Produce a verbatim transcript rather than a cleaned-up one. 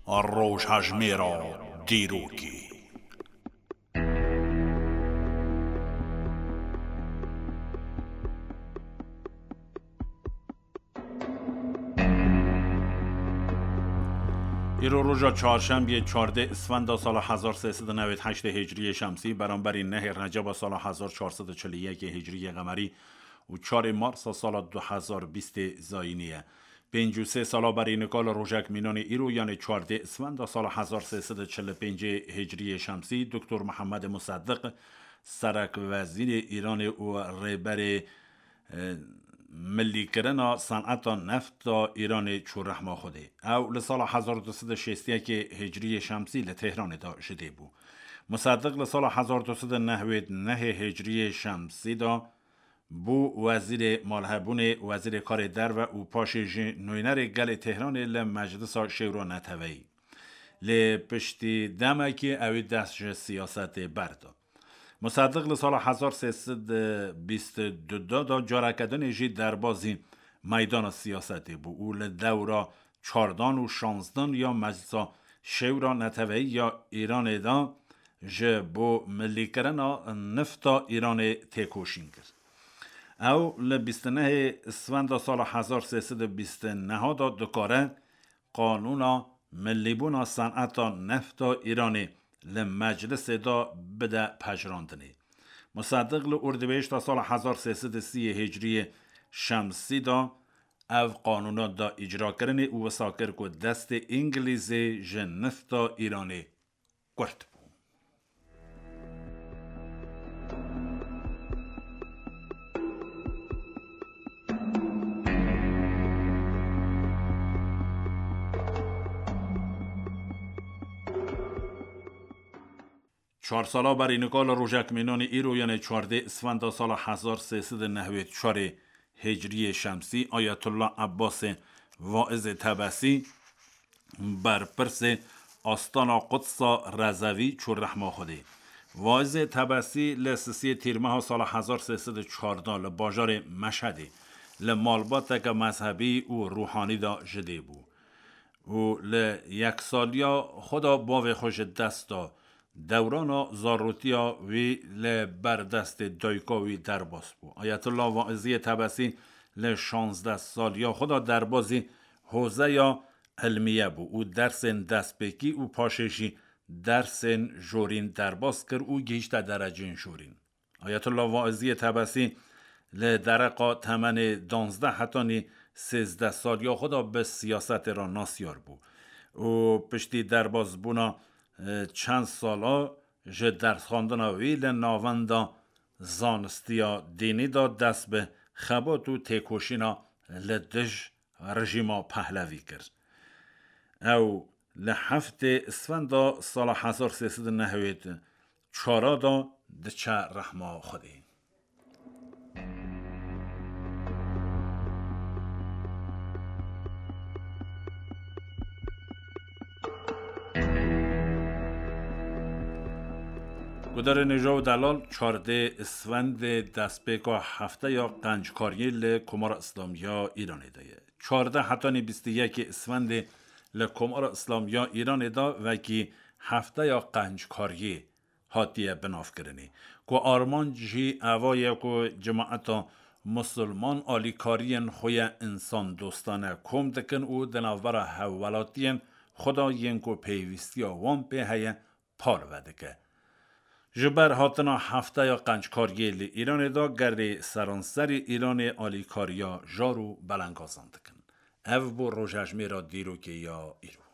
Rojhajmera Diroki. ایرو روژا چهارشنبه چهاردهم اسفند سال هزار و سیصد و نود و هشت هجری شمسی برابر نه رجب سال هزار و چهارصد و چهل و یک هجری قمری و چهار مارس سال دو هزار و بیست زاینیه. پنجاه و سه سال برای نکال روژک مینان ایرو یعنی چهاردهم اسفند سال هزار و سیصد و چهل و پنج هجری شمسی دکتر محمد مصدق سرک وزیر ایران و رهبر ملی کردن صنعت نفت ایران چور رحمه خوده او لسال هزار و دویست و شصت و یک هجری شمسی لتهران دا شده بو. مصدق لسال هزار و دویست و نود و نه هجری شمسی دا بو وزیر مالهبون وزیر کار در و او پاش نوینر گل تهران لمجلس شورا نتوی لپشتی دمکی اوی دست سیاست بردا. مصدق لسال هزار و سیصد و بیست و دو دا جارکدن جی در بازی میدان سیاستی بو او لدورا چاردان و شانزدان یا مجلس شورا نتوی یا ایران دا جه بو ملی کرن نفتا ایران تکوشین کرد. او ل بیست و نه اسفند سال هزار و سیصد و بیست و نه دا دکاره قانون ملی بونا صنعت نفت ایران لمجلس دا بده پجراندنی. مصدق ل اردیبهشت سال هزار و سیصد و سی هجری شمسی دا او قانونات دا اجرا کرنی و وساکر کو دست انگلیزی جن نفت ایرانی کرد. چهار سالا برای نکال روژک مینان ایرو یعنی چهاردهم اسفند سال هزار و سیصد و نود و چهار هجری شمسی آیت الله عباس واعظ طبسی بر پرس آستان قدس رضوی چور رحمه خوده. واعظ طبسی لسسی تیرمه سال هزار و سیصد و چهارده لباجار مشهدی لمالبات که مذهبی و روحانی دا جده بو و ل یک سالیا خدا باو خوش دستا دوران زاروتیا وی لبردست دایکاوی درباس بو. آیت الله واعظی طبسی ل شانزده سالیا خدا دربازی حوزه یا علمیه بو او درس دست بکی او پاششی درس جورین درباس کر او گیشت درجه جورین. آیت الله واعظی طبسی ل درقا تمن دانزده حتانی سیزده سالیا خدا به سیاست را ناسیار بو او پشتی درباز بونا چند سالا جه درس خواندن ویل ناوندا زانستیا دینی دا دست به خبات و تکوشینا لدج رژیما پهلوی کرد. او لحفت اسفندا سال هزار و سیصد و نود و چهار دا دچه رحمه خودی. گدار نجاو دلال چهارده اسفند دست به هفته یا قنجکاری ل کمار اسلامیا ایران دایه. چهارده حتانی بیست و یک اسفند ل کمار اسلامیا ایران دا و کی هفته یا قنجکاری هاتیه بناف کرنی. کو آرمان جی اوای کو جماعت مسلمان آلیکارین خوی انسان دوستانه کم دکن او دناور حوالاتین خدا ین کو پیوستی وان به هیه پار ودکه. جبر هاتنا هفته یا قنجکاری لی ایران دا گرد سرانسر ایران آلیکاریا جارو بلنگازند کن. او بو روژهجمه را دیرو که یا ایرو.